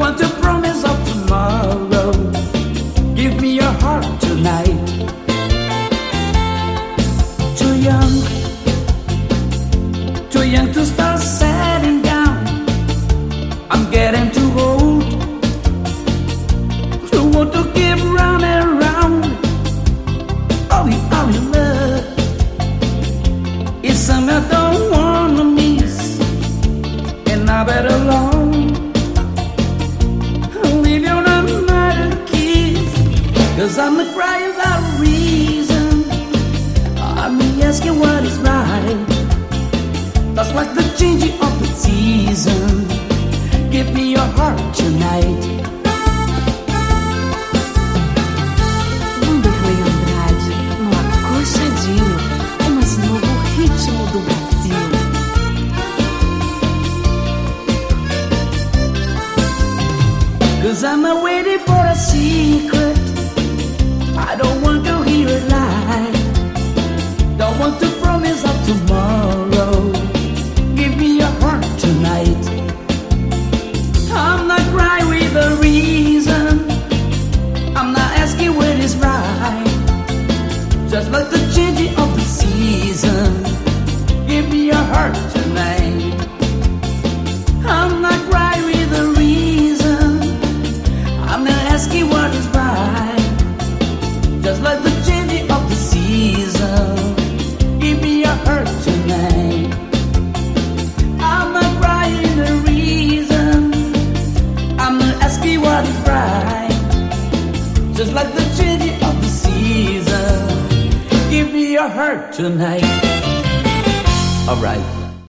want to promise of tomorrow. Give me your heart tonight. Too young to start setting down. I'm getting too old to want to keep running around. Oh, you love is something I don't wanna miss, and I better alone leave you another kiss. 'Cause I'm a crying without a reason. I'm asking what is right. That's like the changing of the season. Give me your heart tonight. Vanderlei Andrade, no Acolchadinho, o mais novo ritmo do Brasil. Cause I'm not waiting for a secret. I don't want to hear a lie. Don't want to promise of tomorrow. Give me your heart tonight. I'm not crying with a reason. I'm not asking what is right. Just like the changing of the season. Give me your heart tonight. I'm not crying with a reason. I'm not asking what is right. Just like the changing of the season. Give me your hurt tonight. I'm not crying the reason. I'm not asking what is right. Just like the changing of the season. Give me your hurt tonight. Alright.